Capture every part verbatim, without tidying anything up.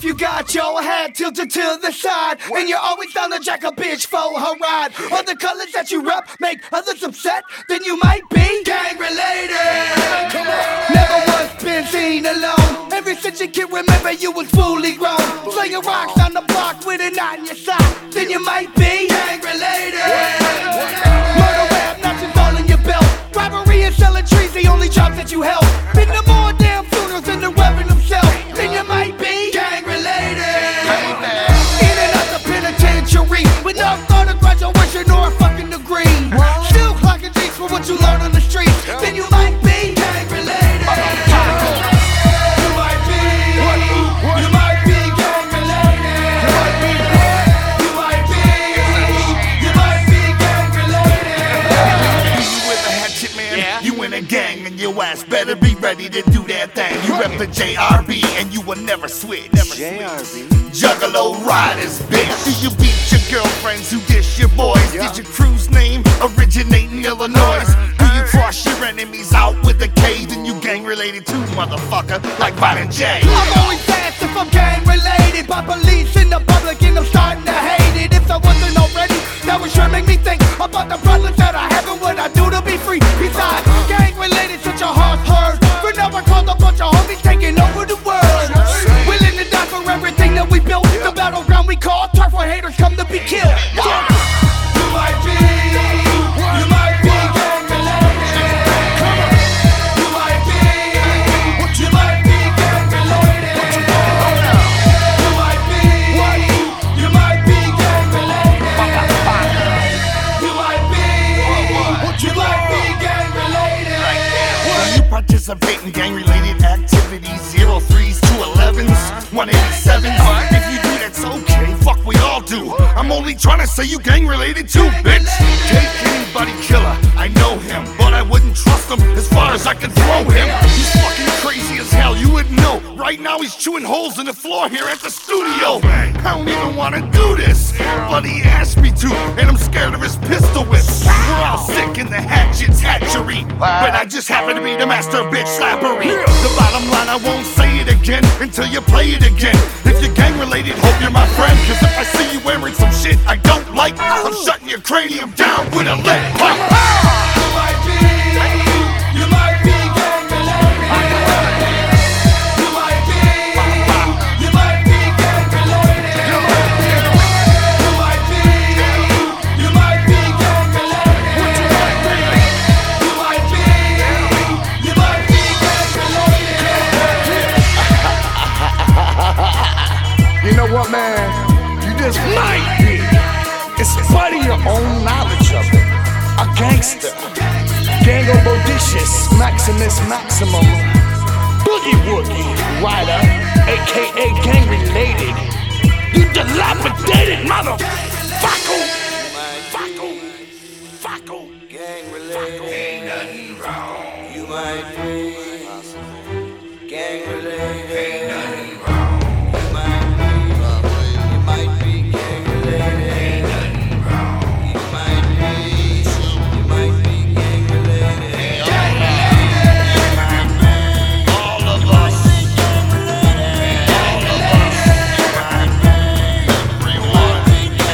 if you got your head tilted to the side and you're always down to jack a bitch for her ride, or the colors that you rep make others upset, then you might be gang related. Never once been seen alone. Ever since you can remember you was fully grown. Slaying rocks on the block with a knot in your sock, then you might be gang related. Murder rap, nothing's all in your belt. Robbery and selling trees, the only jobs that you help. Been to more damn funerals than the reverend himself, then you might be gang related. In and out the penitentiary with no thought of graduation or a fucking degree. Still clocking G's for what you learn on the streets, then you might be gang related. You might be, you might be gang related. You might be, you might be, you might be gang related. You with a hatchet, man? Yeah. You in a gang and your ass better be ready to do that thing. You rep the J R B and you will never switch. Never J R B. Juggalo riders, bitch. Do you beat your girlfriends who dish your boys? Yeah. Did your crew's name originate in Illinois? Do you cross your enemies out with a K? Then you gang related too, motherfucker, like Violent J. I'm always asked if I'm gang related by police in the public, and I'm starting to hate it. If I wasn't already, that would sure make me think about the problems that I have and what I do to be free. Besides, gang related, such a hard word. For now I called a bunch of homies taking over the world. Willing to die for everything that we built. The battleground we call turf where haters come to be killed. Yeah. You might be, you might be gang related. You might be, you might be gang related. You might be, you might be gang related. You might be, you might be gang related. When you participate in gang-related activities, zero threes, two elevens, one eighty-sevens. If you do, that's okay. Fuck, we all do. I'm only trying to say you gang-related too, bitch. Take anybody killer, I know him, but I wouldn't trust him as far as I can throw him. He's fucking crazy as hell, you wouldn't know. Right now he's chewing holes in the floor here at the studio. I don't even want to do this, but he asked me to, and I'm scared of his pistol whips. We're all sick in the hatchet's hatchery, but I just happen to be the master of bitch slappery. The bottom line, I won't say it again until you play it again. If you're gang related, hope you're my friend, cause if I see you wearing some shit I don't like, I'm shutting your cranium down with a lead pipe. You might be, you might be gang related. You might be, you might be gang related. You might be, you might be gang related. You might be, you might be gang related. You know what, man? You just might be, in spite of your own knowledge of it, a gangster. Gango Bodicious, Maximus Maximum, Boogie Woogie Rider, aka gang related. You dilapidated motherfucker! Fucker! Fucker! Gang related. Ain't nothing wrong. You might be gang related. Ain't nothing wrong. You might be. You might be gang related. Ain't nothing wrong. You might be. You might be gang related. Gang related. All of us. All of us. Everyone.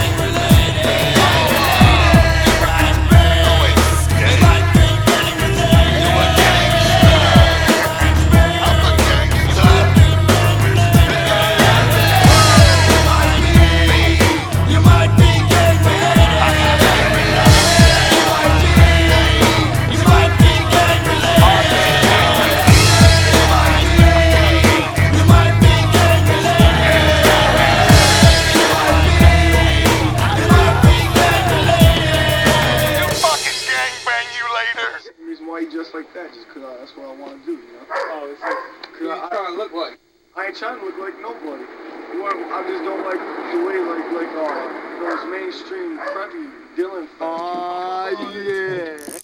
Just like that, just cause I, that's what I want to do, you know? Oh, it's like, who you I, trying to look like? I ain't trying to look like nobody. You want, I just don't like the way, like, like, uh, those mainstream preppy Dylan. Oh, yeah.